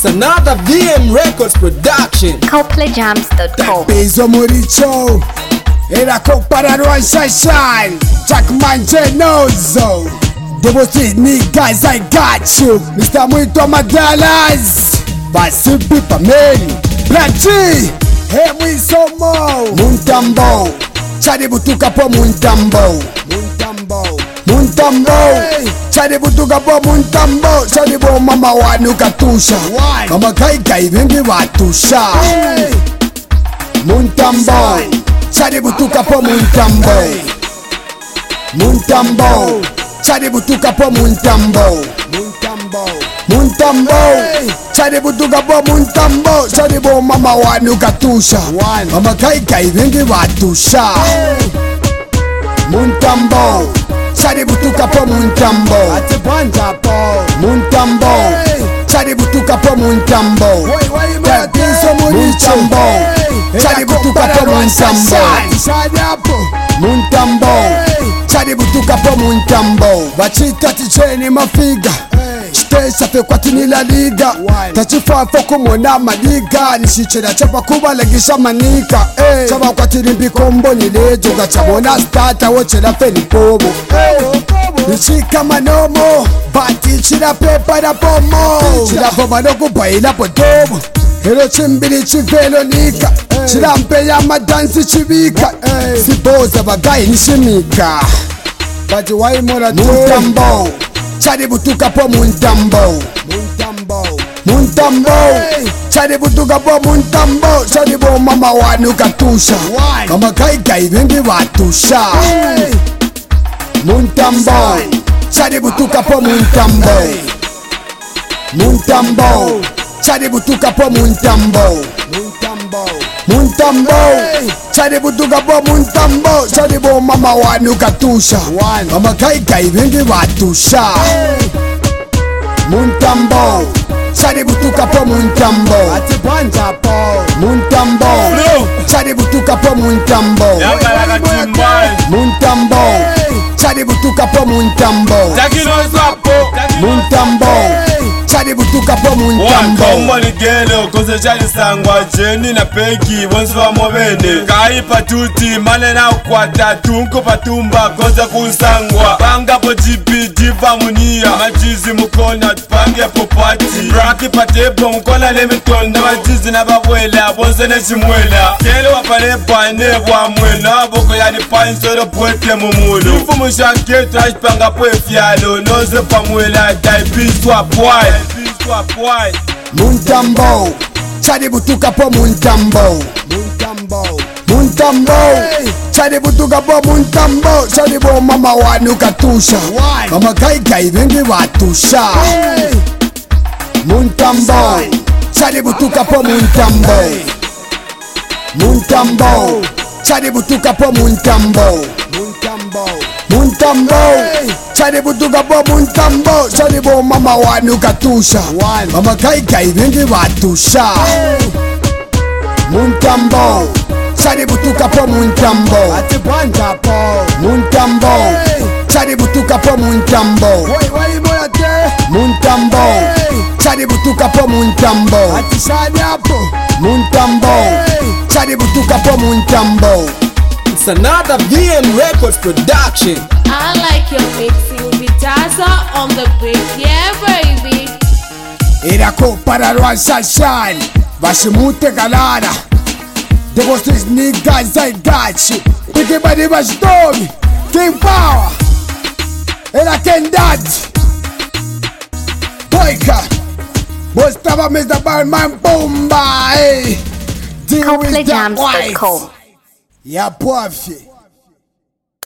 It's another VM Records production. CopleyJams.com. Peso Muricho era comparado a Shine Jackman Genozo. Double street niggas, I got you. Mr. Muito Amadalas Basi Pipa Mary Brachi Hey we somo Muntambo Chari butuka po Muntambo Muntambo Chari butuka po Muntambo Chari bo mama wanu katusha Mama kai kai vingi watusha Muntambo Chari butuka po Muntambo Muntambo Chari butuka po Muntambo Muntambo Chari butuka po Muntambo Chari bo mama wanu katusha Mama kai kai vingi watusha Muntambo Chari butuka po Muntambo Muntambo Chari butuka po Muntambo Muntambo Chari butuka po Muntambo Muntambo Chari butuka po Muntambo Bachita ticheni mafiga Stesa fe kwa tinila liga Tachifa foko mwana maliga Nishichela chapa kuba legisha manika Chaba kwa tirimbi kombo nilejoga Chabona stata wochela fe nipobo Nishika manomo Bati chila pepa na pomo Chila poma noku baila podomo Hero chimbili chivelo nika Chila mpe ya madansi chivika Siboza bagai nishimika Baji wai mora Muntambo Chari butuka po Muntambo Muntambo Chari butuka po Muntambo Chari bo mama wanu katusha Mama kai kai vingi watusha Muntambo Chari butuka po Muntambo Muntambo Chari butuka po Muntambo Muntambo Chari butuka po Muntambo Chari bo mama wanu katusha Mama kai kai vingi watusha Muntambo Chari butuka po Muntambo Muntambo Chari butuka po Muntambo Muntambo Chari butuka po Muntambo Muntambo Chari butuka po Muntambo Wakombo ni gelo Kose chari sangwa Jeni na peki Wonsu wa mwene Kai patuti Mane na ukwata Tunko patumba Kose kusangwa Banga po jipi Jiva munia Majizi mukona Tupange po pati Raki patepo Mukona lemitonda Majizi na babwela Bonse ne chimwela Kelo wapane pane Wa mwena Boko ya ni pansoro Pwete mumulo Nifu mushaketu Ashpanga po efialo Noze pa mwela Daipiswa pwai Muntambo Chari butuka po Muntambo Muntambo Chari butuka po Muntambo Chari bo mama wanu katusha Mama kai kai vingi watusha Muntambo Chari butuka po Muntambo Muntambo Chari butuka po Muntambo Muntambo Chari butuka po Muntambo Chari bo mama wanu katusha Mama kai kai vingi watusha Muntambo Chari butuka po Muntambo Muntambo Chari butuka po Muntambo Muntambo Chari butuka po Muntambo Muntambo Chari butuka po Muntambo. It's another VM Records production. I like your mixing with Taza on the beat, yeah baby. Era comparado a Shine Bashimute galera. Double street niggas, I got you. Big body was dog King Power Era Ken Dad Boyka Bostava Mr. Barman Bomba. Deal with that wife. CopleyJams.com. Yeah, puffy.